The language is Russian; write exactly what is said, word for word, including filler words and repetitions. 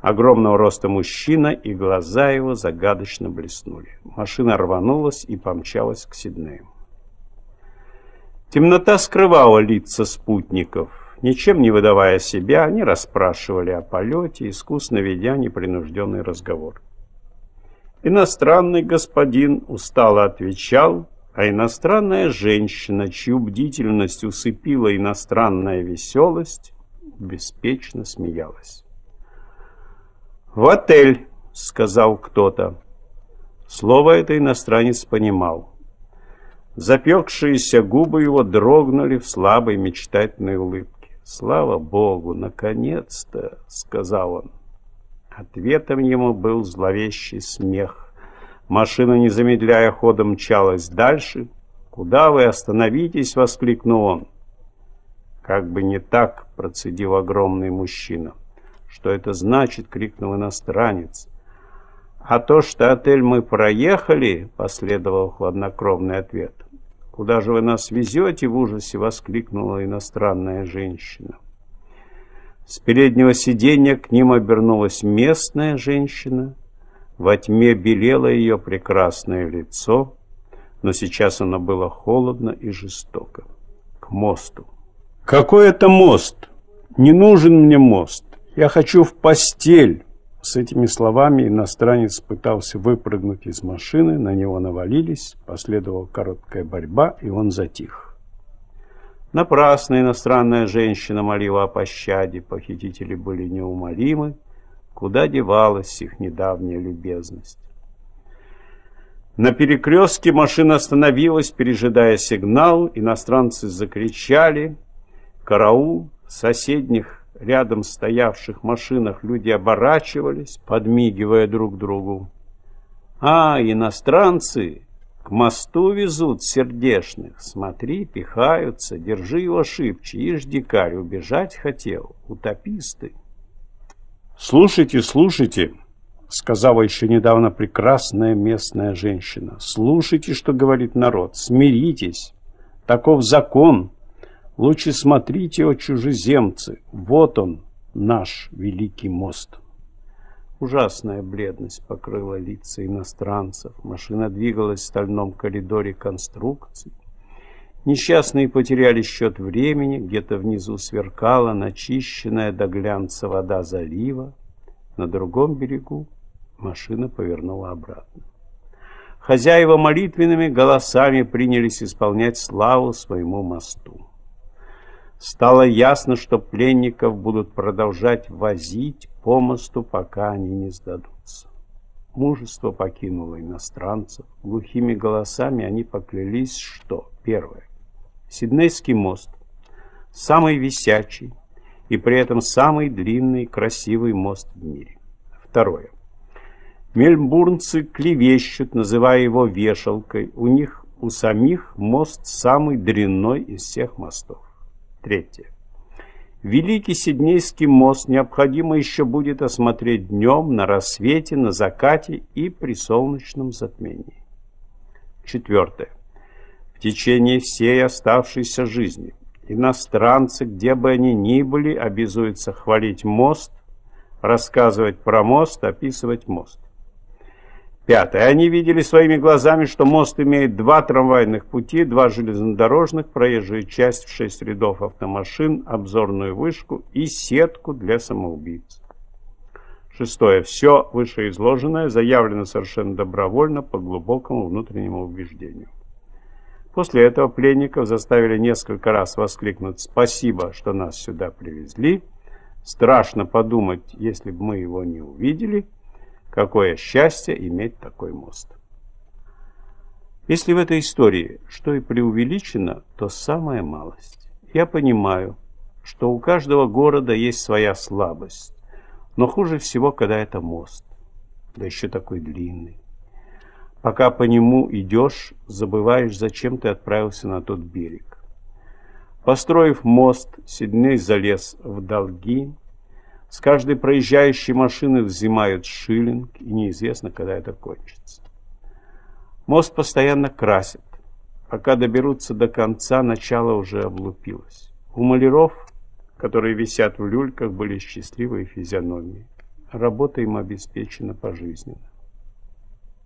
огромного роста мужчина, и глаза его загадочно блеснули. Машина рванулась и помчалась к Сиднею. Темнота скрывала лица спутников. Ничем не выдавая себя, они расспрашивали о полете, искусно ведя непринужденный разговор. Иностранный господин устало отвечал, а иностранная женщина, чью бдительность усыпила иностранная веселость, беспечно смеялась. «В отель», — сказал кто-то. Слово это иностранец понимал. Запекшиеся губы его дрогнули в слабой мечтательной улыбке. «Слава Богу, наконец-то!» — сказал он. Ответом ему был зловещий смех. Машина, не замедляя хода, мчалась дальше. «Куда вы остановитесь?» — воскликнул он. «Как бы не так!» — процедил огромный мужчина. «Что это значит?» — крикнул иностранец. «А то, что отель мы проехали», — последовал хладнокровный ответ. «Куда же вы нас везете?» — в ужасе воскликнула иностранная женщина. С переднего сиденья к ним обернулась местная женщина. Во тьме белело ее прекрасное лицо, но сейчас оно было холодно и жестоко. К мосту. «Какой это мост? Не нужен мне мост. Я хочу в постель!» С этими словами иностранец пытался выпрыгнуть из машины, на него навалились, последовала короткая борьба, и он затих. Напрасно иностранная женщина молила о пощаде, похитители были неумолимы, куда девалась их недавняя любезность. На перекрестке машина остановилась, пережидая сигнал, иностранцы закричали «Караул!», в соседних рядом стоявших машинах люди оборачивались, подмигивая друг другу. «А, иностранцы! К мосту везут сердешных! Смотри, пихаются, держи его шибче, ишь, дикарь, убежать хотел, утописты!» «Слушайте, слушайте!» — сказала еще недавно прекрасная местная женщина. «Слушайте, что говорит народ, смиритесь, таков закон. Лучше смотрите, о чужеземцы, вот он, наш великий мост». Ужасная бледность покрыла лица иностранцев. Машина двигалась в стальном коридоре конструкций. Несчастные потеряли счет времени. Где-то внизу сверкала начищенная до глянца вода залива. На другом берегу машина повернула обратно. Хозяева молитвенными голосами принялись исполнять славу своему мосту. Стало ясно, что пленников будут продолжать возить по мосту, пока они не сдадутся. Мужество покинуло иностранцев. Глухими голосами они поклялись, что: первое, Сиднейский мост – самый висячий и при этом самый длинный и красивый мост в мире. Второе, мельбурнцы клевещут, называя его вешалкой. У них у самих мост самый дрянной из всех мостов. Третье. Великий Сиднейский мост необходимо еще будет осмотреть днем, на рассвете, на закате и при солнечном затмении. Четвертое. В течение всей оставшейся жизни иностранцы, где бы они ни были, обязуются хвалить мост, рассказывать про мост, описывать мост. Пятое. Они видели своими глазами, что мост имеет два трамвайных пути, два железнодорожных, проезжую часть в шесть рядов автомашин, обзорную вышку и сетку для самоубийц. Шестое. Все вышеизложенное заявлено совершенно добровольно по глубокому внутреннему убеждению. После этого пленников заставили несколько раз воскликнуть «Спасибо, что нас сюда привезли. Страшно подумать, если бы мы его не увидели. Какое счастье иметь такой мост». Если в этой истории что и преувеличено, то самая малость. Я понимаю, что у каждого города есть своя слабость, но хуже всего, когда это мост, да еще такой длинный. Пока по нему идешь, забываешь, зачем ты отправился на тот берег. Построив мост, Сидней залез в долги. С каждой проезжающей машины взимают шиллинг, и неизвестно, когда это кончится. Мост постоянно красят. Пока доберутся до конца, начало уже облупилось. У маляров, которые висят в люльках, были счастливые физиономии. работа им обеспечена пожизненно.